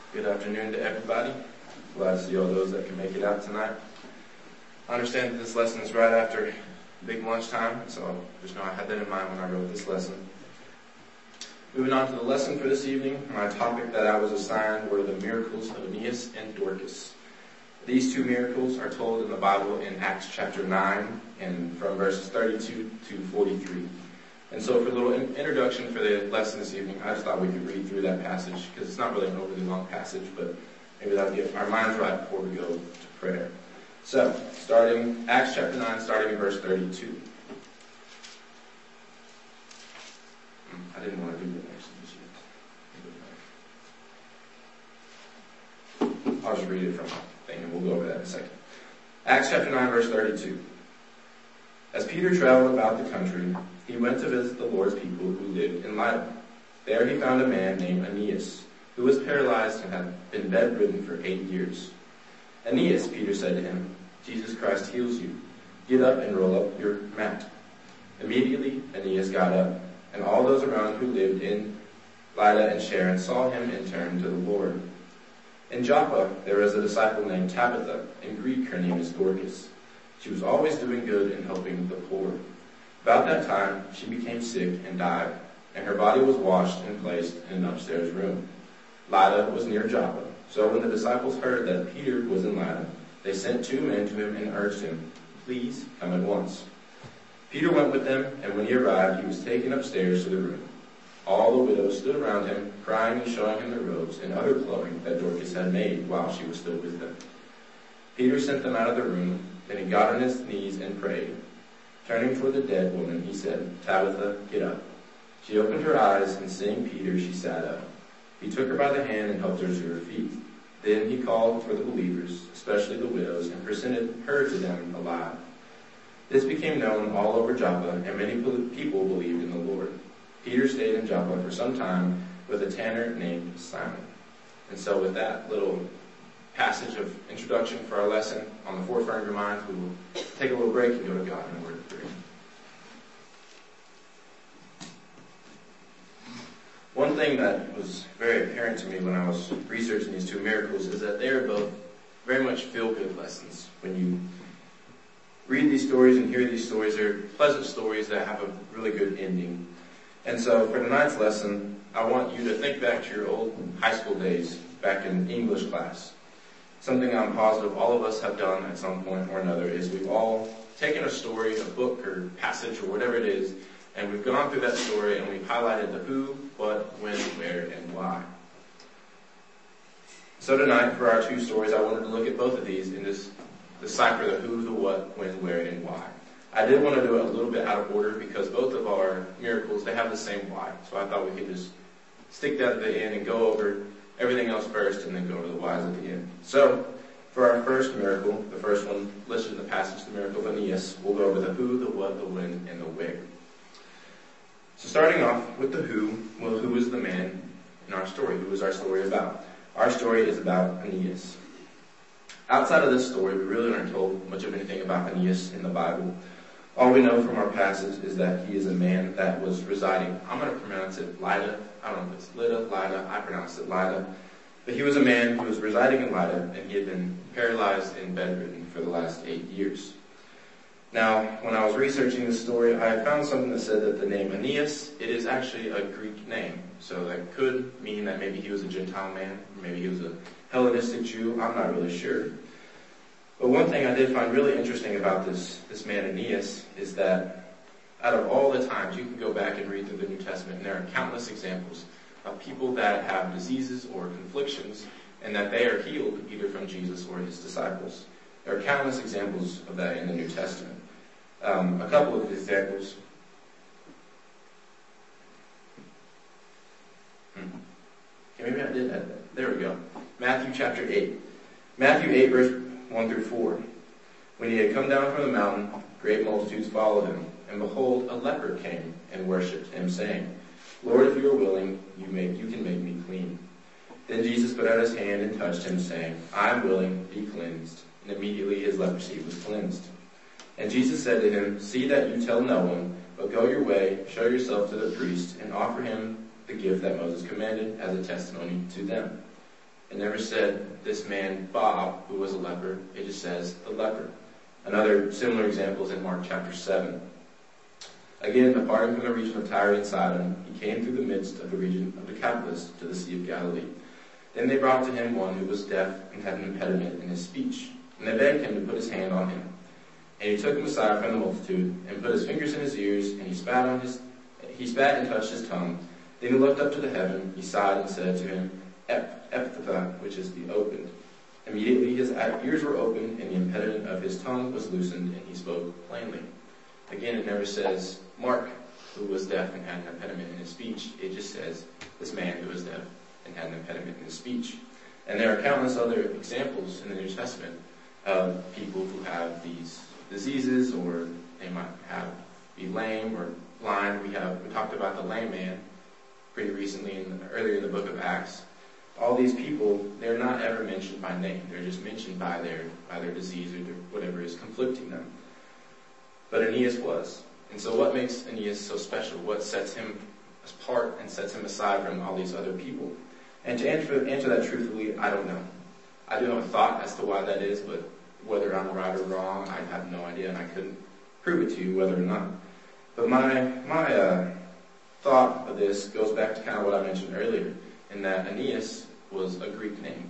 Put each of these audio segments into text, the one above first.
Good afternoon to everybody. Glad to see all those that can make it out tonight. I understand that this lesson is right after big lunchtime, so just know I had that in mind when I wrote this lesson. Moving on to the lesson for this evening, my topic that I was assigned were the miracles of Aeneas and Dorcas. These two miracles are told in the Bible in Acts chapter 9 and from verses 32 to 43. And so for a little introduction for the lesson this evening, I just thought we could read through that passage because it's not really an overly long passage, but maybe that'll get our minds right before we go to prayer. So, starting Acts chapter 9, starting in verse 32. I didn't want to do that next. I'll just read it from my thing and we'll go over that in a second. Acts chapter 9, verse 32. As Peter traveled about the country, he went to visit the Lord's people who lived in Lydda. There he found a man named Aeneas, who was paralyzed and had been bedridden for 8 years. Aeneas, Peter said to him, Jesus Christ heals you. Get up and roll up your mat. Immediately Aeneas got up, and all those around who lived in Lydda and Sharon saw him and turned to the Lord. In Joppa there was a disciple named Tabitha. In Greek her name is Dorcas. She was always doing good and helping the poor. About that time, she became sick and died, and her body was washed and placed in an upstairs room. Lydda was near Joppa, so when the disciples heard that Peter was in Lydda, they sent 2 men to him and urged him, please come at once. Peter went with them, and when he arrived, he was taken upstairs to the room. All the widows stood around him, crying and showing him the robes and other clothing that Dorcas had made while she was still with them. Peter sent them out of the room, then he got on his knees and prayed. Turning toward the dead woman, he said, Tabitha, get up. She opened her eyes, and seeing Peter, she sat up. He took her by the hand and helped her to her feet. Then he called for the believers, especially the widows, and presented her to them alive. This became known all over Joppa, and many people believed in the Lord. Peter stayed in Joppa for some time with a tanner named Simon. And so with that little passage of introduction for our lesson on the forefront of your mind, we will take a little break and go to God in a word of prayer. One thing that was very apparent to me when I was researching these 2 miracles is that they are both very much feel-good lessons. When you read these stories and hear these stories, they're pleasant stories that have a really good ending. And so for tonight's lesson, I want you to think back to your old high school days, back in English class. Something I'm positive all of us have done at some point or another is we've all taken a story, a book or passage or whatever it is, and we've gone through that story and we've highlighted the who, what, when, where, and why. So tonight, for our 2 stories, I wanted to look at both of these and just decipher the who, the what, when, where, and why. I did want to do it a little bit out of order because both of our miracles, they have the same why. So I thought we could just stick that at the end and go over everything else first and then go over the whys at the end. So, for our first miracle, the first one listed in the passage, the miracle of Aeneas, we'll go over the who, the what, the when, and the where. So starting off with the who, well, who is the man in our story? Who is our story about? Our story is about Aeneas. Outside of this story, we really aren't told much of anything about Aeneas in the Bible. All we know from our passage is that he is a man that was residing, I'm going to pronounce it Lydda. I don't know if it's Lydda, I pronounce it Lydda. But he was a man who was residing in Lydda, and he had been paralyzed and bedridden for the last 8 years. Now, when I was researching this story, I found something that said that the name Aeneas, it is actually a Greek name. So that could mean that maybe he was a Gentile man, or maybe he was a Hellenistic Jew, I'm not really sure. But one thing I did find really interesting about this man Aeneas is that out of all the times, you can go back and read through the New Testament, and there are countless examples of people that have diseases or conflictions, and that they are healed either from Jesus or his disciples. There are countless examples of that in the New Testament. A couple of examples. Okay, maybe I did add that. There we go. Matthew chapter 8. Matthew 8, verse 1 through 4. When he had come down from the mountain, great multitudes followed him. And behold, a leper came and worshipped him, saying, Lord, if you are willing, you can make me clean. Then Jesus put out his hand and touched him, saying, I am willing, be cleansed. And immediately his leprosy was cleansed. And Jesus said to him, see that you tell no one, but go your way, show yourself to the priest, and offer him the gift that Moses commanded as a testimony to them. It never said this man, Bob, who was a leper. It just says the leper. Another similar example is in Mark chapter 7. Again, departing from the region of Tyre and Sidon, he came through the midst of the region of Decapolis to the Sea of Galilee. Then they brought to him one who was deaf and had an impediment in his speech. And they begged him to put his hand on him. And he took him aside from the multitude, and put his fingers in his ears, and he spat and touched his tongue. Then he looked up to the heaven, he sighed and said to him, Ephphatha, which is the opened. Immediately his ears were opened, and the impediment of his tongue was loosened, and he spoke plainly. Again, it never says Mark, who was deaf and had an impediment in his speech. It just says this man who was deaf and had an impediment in his speech. And there are countless other examples in the New Testament of people who have these diseases, or they might be lame or blind. We talked about the lame man pretty recently earlier in the book of Acts. All these people, they're not ever mentioned by name. They're just mentioned by their disease or whatever is conflicting them. But Aeneas was. And so what makes Aeneas so special? What sets him apart and sets him aside from all these other people? And to answer that truthfully, I don't know. I do have a thought as to why that is, but whether I'm right or wrong, I have no idea, and I couldn't prove it to you whether or not. But my thought of this goes back to kind of what I mentioned earlier, in that Aeneas was a Greek name.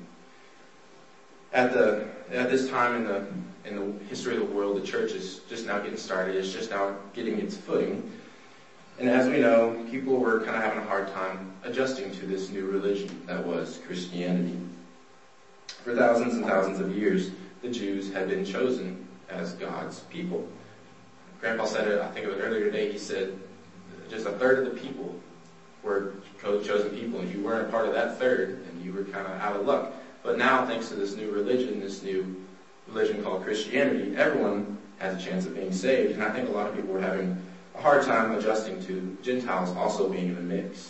At this time in the history of the world, the church is just now getting started. It's just now getting its footing. And as we know, people were kind of having a hard time adjusting to this new religion that was Christianity. For thousands and thousands of years, the Jews had been chosen as God's people. Grandpa said it, I think it was earlier today, he said just a third of the people were chosen people. If you weren't a part of that third, then you were kind of out of luck. But now, thanks to this new religion called Christianity, everyone has a chance of being saved. And I think a lot of people were having a hard time adjusting to Gentiles also being in the mix.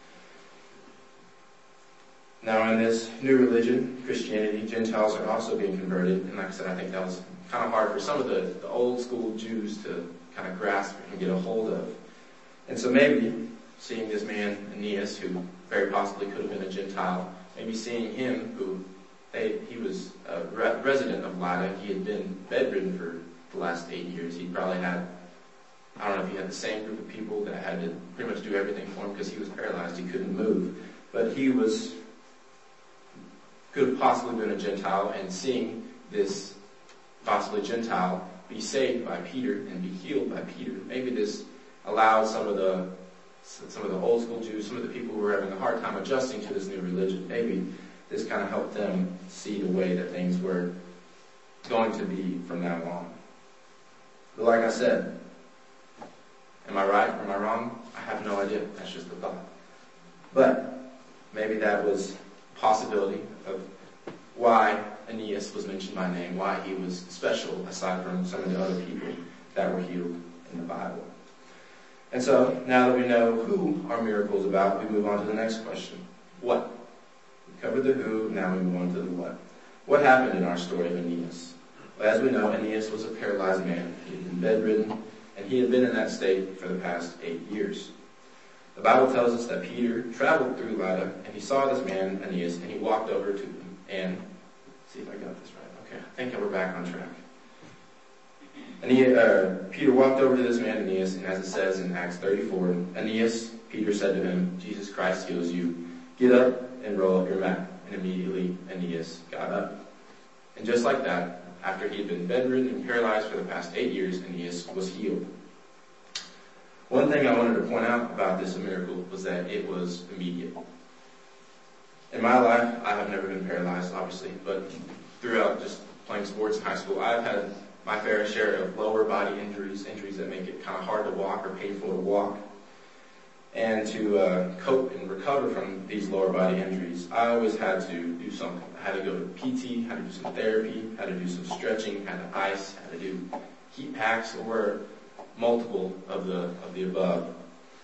Now, in this new religion, Christianity, Gentiles are also being converted. And like I said, I think that was kind of hard for some of the old school Jews to kind of grasp and get a hold of. And so maybe seeing this man, Aeneas, who very possibly could have been a Gentile, maybe seeing him, he was a resident of Lydda. He had been bedridden for the last 8 years. He probably had, I don't know if he had the same group of people that had to pretty much do everything for him because he was paralyzed. He couldn't move. But he could have possibly been a Gentile, and seeing this possibly Gentile be saved by Peter and be healed by Peter, maybe this allowed some of the old school Jews, some of the people who were having a hard time adjusting to this new religion, maybe this kind of helped them see the way that things were going to be from now on. But like I said, am I right or am I wrong? I have no idea. That's just a thought. But maybe that was a possibility of why Aeneas was mentioned by name, why he was special aside from some of the other people that were healed in the Bible. And so, now that we know who our miracle is about, we move on to the next question. What? We covered the who, now we move on to the what. What happened in our story of Aeneas? Well, as we know, Aeneas was a paralyzed man. He had been bedridden, and he had been in that state for the past 8 years. The Bible tells us that Peter traveled through Lydda, and he saw this man, Aeneas, and he walked over to him. And, let's see if I got this right. Okay, I think we're back on track. Peter walked over to this man, Aeneas, and as it says in Acts 34, Aeneas, Peter said to him, Jesus Christ heals you. Get up and roll up your mat. And immediately Aeneas got up. And just like that, after he had been bedridden and paralyzed for the past 8 years, Aeneas was healed. One thing I wanted to point out about this miracle was that it was immediate. In my life, I have never been paralyzed, obviously, but throughout just playing sports in high school, I've had my fair share of lower body injuries that make it kind of hard to walk or painful to walk. And to cope and recover from these lower body injuries, I always had to do something. I had to go to PT, had to do some therapy, had to do some stretching, had to ice, had to do heat packs, or multiple of the above.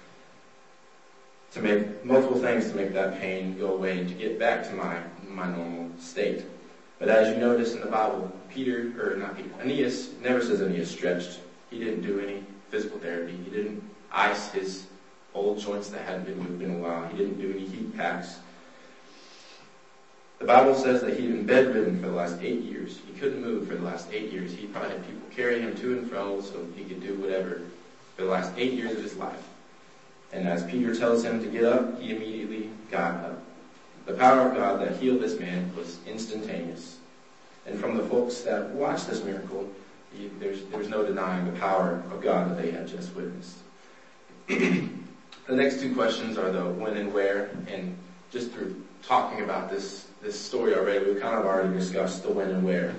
To make multiple things to make that pain go away and to get back to my normal state. But as you notice in the Bible, Aeneas never says Aeneas stretched. He didn't do any physical therapy. He didn't ice his old joints that hadn't been moved in a while. He didn't do any heat packs. The Bible says that he'd been bedridden for the last 8 years. He couldn't move for the last 8 years. He probably had people carrying him to and fro so he could do whatever for the last 8 years of his life. And as Peter tells him to get up, he immediately got up. The power of God that healed this man was instantaneous. And from the folks that watched this miracle, there's no denying the power of God that they had just witnessed. The next two questions are the when and where, and just through talking about this story already, we've kind of already discussed the when and where.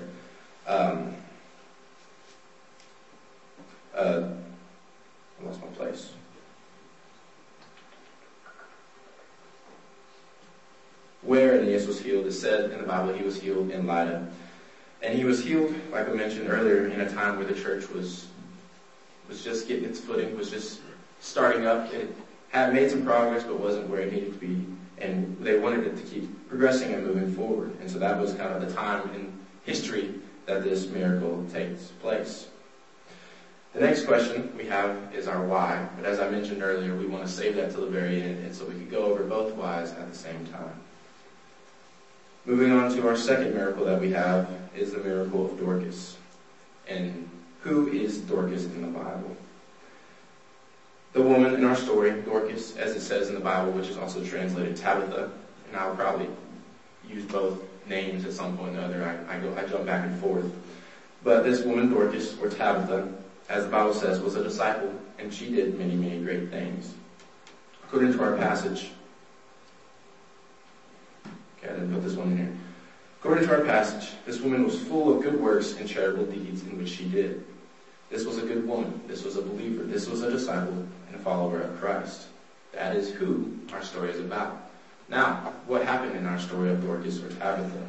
I lost my place. Where Aeneas was healed is said in the Bible he was healed in Lydda. And he was healed, like I mentioned earlier, in a time where the church was just getting its footing, was just starting up. It had made some progress, but wasn't where it needed to be. And they wanted it to keep progressing and moving forward. And so that was kind of the time in history that this miracle takes place. The next question we have is our why. But as I mentioned earlier, we want to save that till the very end, and so we could go over both whys at the same time. Moving on to our second miracle that we have is the miracle of Dorcas. And who is Dorcas in the Bible? The woman in our story, Dorcas, as it says in the Bible, which is also translated Tabitha, and I'll probably use both names at some point or another. I jump back and forth. But this woman, Dorcas, or Tabitha, as the Bible says, was a disciple, and she did many, many great things. According to our passage, I didn't put this one in here. According to our passage, this woman was full of good works and charitable deeds in which she did. This was a good woman. This was a believer. This was a disciple and a follower of Christ. That is who our story is about. Now, what happened in our story of Dorcas or Tabitha?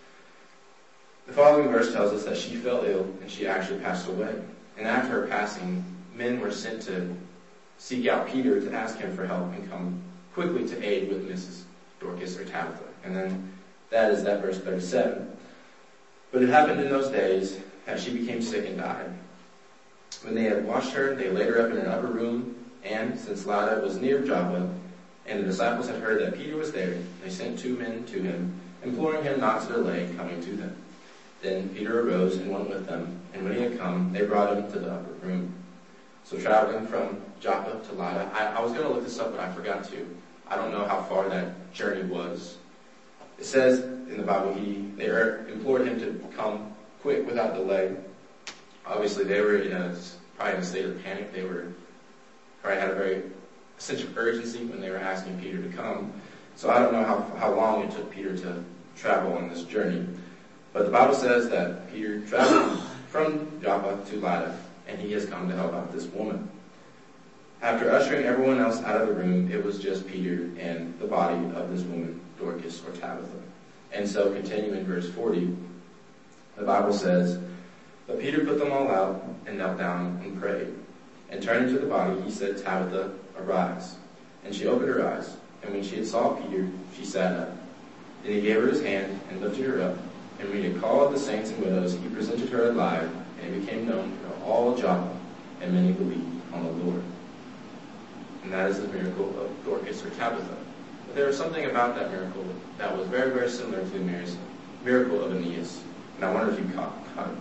The following verse tells us that she fell ill and she actually passed away. And after her passing, men were sent to seek out Peter to ask him for help and come quickly to aid with Mrs. Dorcas or Tabitha. And then that is that verse 37. But it happened in those days that she became sick and died. When they had washed her, they laid her up in an upper room, and since Lydda was near Joppa, and the disciples had heard that Peter was there, they sent 2 men to him, imploring him not to delay coming to them. Then Peter arose and went with them, and when he had come, they brought him to the upper room. So traveling from Joppa to Lydda, I was going to look this up, but I forgot to. I don't know how far that journey was. It says in the Bible, they implored him to come quick without delay. Obviously, they were probably in a state of panic. They probably had a very sense of urgency when they were asking Peter to come. So I don't know how long it took Peter to travel on this journey. But the Bible says that Peter traveled from Joppa to Lydda, and he has come to help out this woman. After ushering everyone else out of the room, it was just Peter and the body of this woman, Dorcas or Tabitha. And so, continuing in verse 40, the Bible says, But Peter put them all out and knelt down and prayed. And turning to the body, he said, Tabitha, arise. And she opened her eyes, and when she had saw Peter, she sat up. Then he gave her his hand and lifted her up. And when he had called the saints and widows, he presented her alive, and it became known to all Joppa, and many believed on the Lord. And that is the miracle of Dorcas or Tabitha. But there was something about that miracle that was very, very similar to the miracle of Aeneas. And I wonder if you caught it.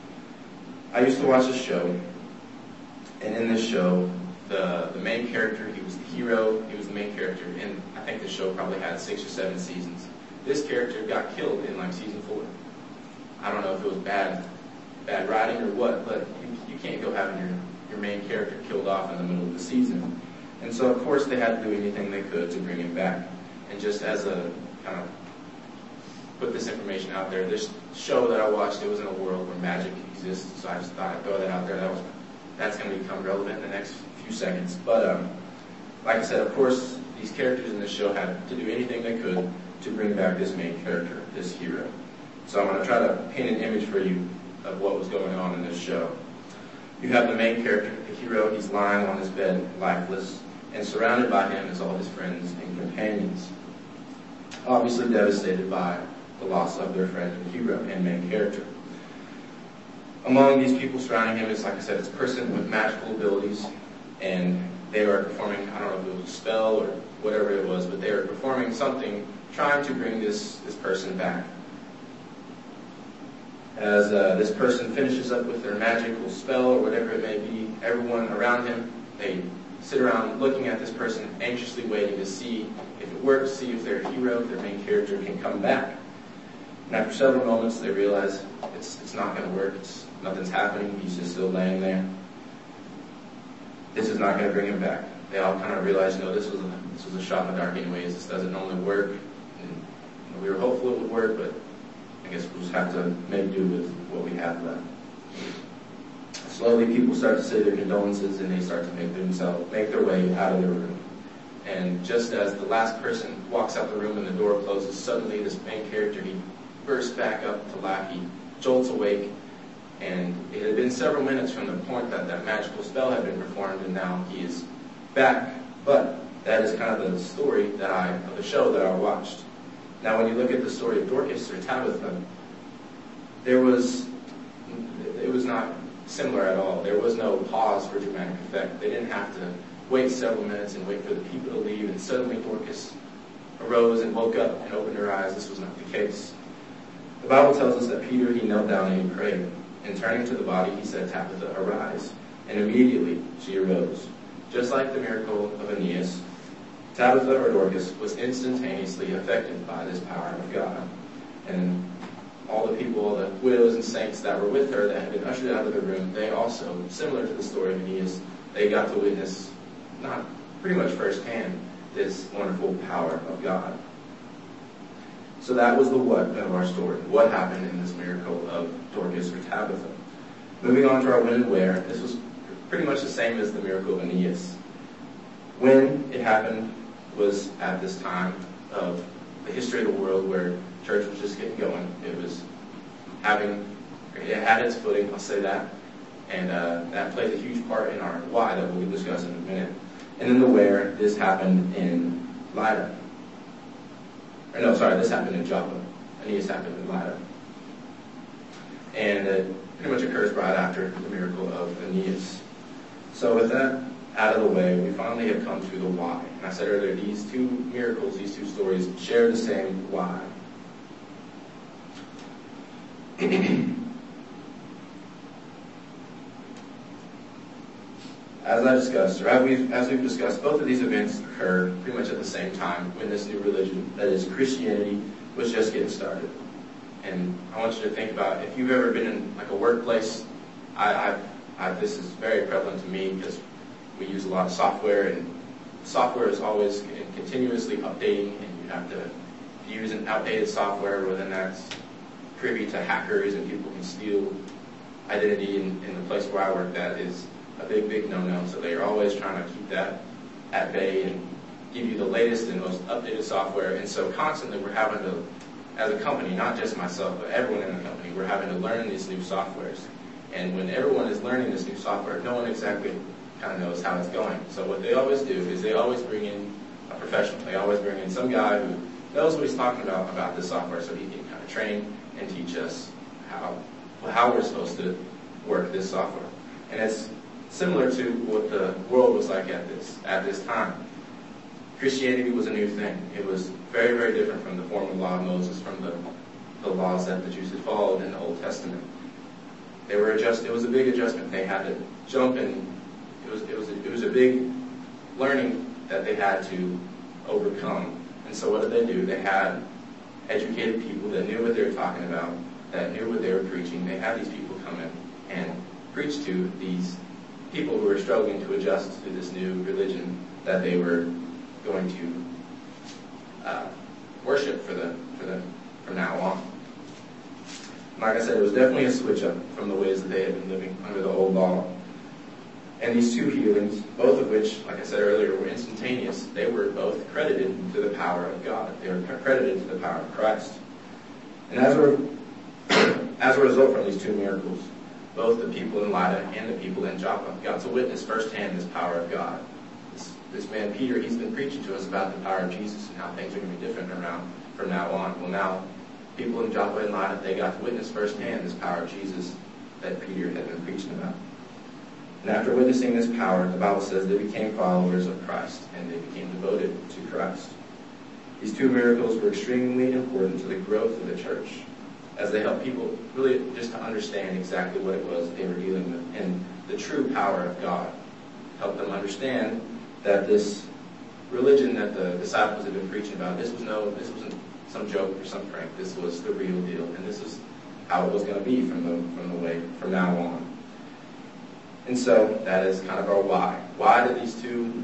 I used to watch a show, and in this show, the main character, he was the hero, he was the main character, and I think the show probably had 6 or 7 seasons. This character got killed in like season 4. I don't know if it was bad writing or what, but you can't go having your main character killed off in the middle of the season. And so, of course, they had to do anything they could to bring him back. And just as a kind of put this information out there, this show that I watched, it was in a world where magic exists, so I just thought I'd throw that out there. That's going to become relevant in the next few seconds. But like I said, of course, these characters in this show had to do anything they could to bring back this main character, this hero. So I'm going to try to paint an image for you of what was going on in this show. You have the main character, the hero. He's lying on his bed, lifeless, and surrounded by him is all his friends and companions, obviously devastated by the loss of their friend and hero and main character. Among these people surrounding him is, like I said, it's a person with magical abilities, and they are performing, I don't know if it was a spell or whatever it was, but they were performing something trying to bring this person back. As this person finishes up with their magical spell or whatever it may be, everyone around him, they sit around looking at this person, anxiously waiting to see if it works, see if their hero, if their main character can come back. And after several moments, they realize it's not going to work. Nothing's happening. He's just still laying there. This is not going to bring him back. They all kind of realize, this was a shot in the dark anyways. This doesn't normally work. And we were hopeful it would work, but I guess we'll just have to make do with what we have left. Slowly, people start to say their condolences, and they start to make their way out of their room. And just as the last person walks out the room and the door closes, suddenly this main character, he bursts back up to laugh. He jolts awake, and it had been several minutes from the point that magical spell had been performed, and now he is back. But that is kind of the story of the show that I watched. Now, when you look at the story of Dorcas or Tabitha, it was not similar at all. There was no pause for dramatic effect. They didn't have to wait several minutes and wait for the people to leave, and suddenly Dorcas arose and woke up and opened her eyes. This was not the case. The Bible tells us that Peter, he knelt down and he prayed. And turning to the body, he said, "Tabitha, arise." And immediately she arose. Just like the miracle of Aeneas, Tabitha or Dorcas was instantaneously affected by this power of God. And all the people, all the widows and saints that were with her that had been ushered out of the room, they also, similar to the story of Aeneas, they got to witness, not pretty much firsthand, this wonderful power of God. So that was the what of our story. What happened in this miracle of Dorcas or Tabitha? Moving on to our when and where, this was pretty much the same as the miracle of Aeneas. When it happened was at this time of the history of the world where church was just getting going. It had its footing, I'll say that. And that plays a huge part in our why that we'll discuss in a minute. And then the where, this happened in Lydda. This happened in Joppa. Aeneas happened in Lydda. And it pretty much occurs right after the miracle of Aeneas. So with that out of the way, we finally have come to the why. And I said earlier, these two miracles, these two stories, share the same why. As we've discussed, both of these events occur pretty much at the same time when this new religion, that is Christianity, was just getting started. And I want you to think about, if you've ever been in like a workplace, this is very prevalent to me because we use a lot of software, and software is always continuously updating, and you have to use an outdated software, well, then that's privy to hackers and people can steal identity. In the place where I work, that is a big, big no-no. So they are always trying to keep that at bay and give you the latest and most updated software. And so constantly we're having to, as a company, not just myself, but everyone in the company, we're having to learn these new softwares. And when everyone is learning this new software, no one exactly kind of knows how it's going. So what they always do is they always bring in a professional. They always bring in some guy who knows what he's talking about this software, so he can kind of train and teach us how we're supposed to work this software. And it's similar to what the world was like at this time. Christianity was a new thing. It was very, very different from the formal law of Moses, from the laws that the Jews had followed in the Old Testament. It was a big adjustment. They had to jump in. It was a big learning that they had to overcome. And so what did they do? They had educated people that knew what they were talking about, that knew what they were preaching. They had these people come in and preach to these people who were struggling to adjust to this new religion that they were going to worship from now on. Like I said, it was definitely a switch up from the ways that they had been living under the old law. And these two healings, both of which, like I said earlier, were instantaneous, they were both credited to the power of God. They were credited to the power of Christ. And as a result from these two miracles, both the people in Lydda and the people in Joppa got to witness firsthand this power of God. This man Peter, he's been preaching to us about the power of Jesus and how things are going to be different from now on. Well, now, people in Joppa and Lydda, they got to witness firsthand this power of Jesus that Peter had been preaching about. And after witnessing this power, the Bible says they became followers of Christ, and they became devoted to Christ. These two miracles were extremely important to the growth of the church, as they helped people really just to understand exactly what it was they were dealing with and the true power of God. Helped them understand that this religion that the disciples had been preaching about, this wasn't some joke or some prank. This was the real deal, and this is how it was going to be from now on. And so that is kind of our why. Why are these two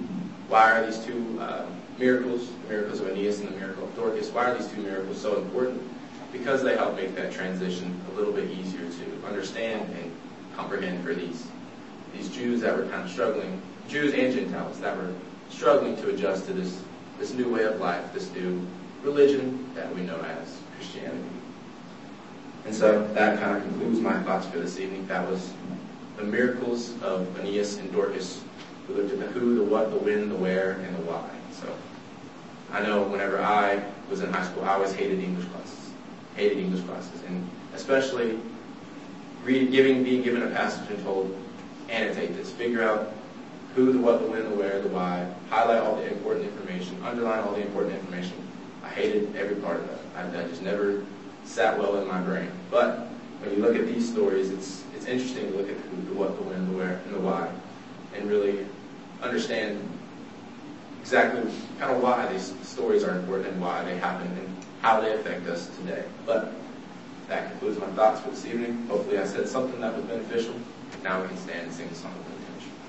miracles, the miracles of Aeneas and the miracle of Dorcas, why are these two miracles so important? Because they help make that transition a little bit easier to understand and comprehend for these Jews that were kind of struggling, Jews and Gentiles that were struggling to adjust to this new way of life, this new religion that we know as Christianity. And so that kind of concludes my thoughts for this evening. That was the miracles of Aeneas and Dorcas. We looked at the who, the what, the when, the where, and the why. So I know whenever I was in high school, I always hated English classes. And especially being given a passage and told, annotate this, figure out who, the what, the when, the where, the why, highlight all the important information, underline all the important information. I hated every part of that. That just never sat well in my brain. But when you look at these stories, it's interesting to look at the who, the what, the when, the where, and the why, and really understand exactly kind of why these stories are important and why they happen and how they affect us today. But that concludes my thoughts for this evening. Hopefully I said something that was beneficial. Now we can stand and sing the song.